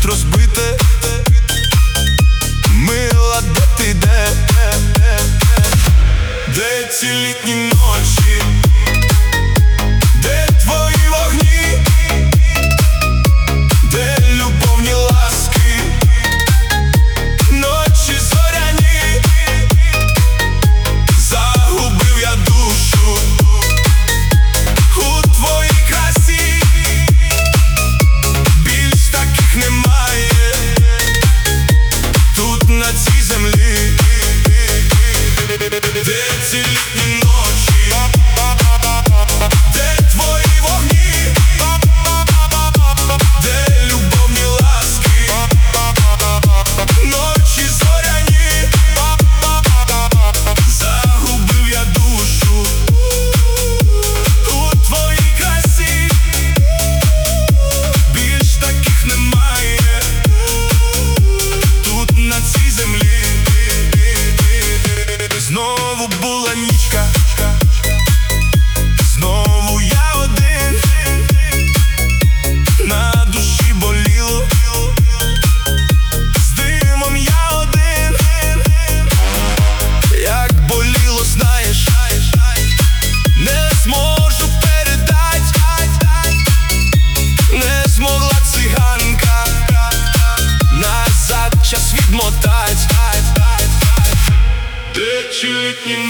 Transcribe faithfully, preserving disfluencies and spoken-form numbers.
розбите. Мила, де ти, де? Де ці літні ночі? Де твої вогні? Де любовні ласки? Ночі зоряні. Загубив я душу у твоїй красі. Більш таких немає тут на цій землі. Де ці літні ночі? Де твої вогні? Де любовні ласки? Ночі зоряні. Загубив я душу у твоїй красі. Більш таких немає тут на цій землі. Знову була нічка, знову я один. На душі боліло, з димом я один. Як боліло, знаєш, не зможу передать. Не змогла циганка назад час відмотать. Де ці літні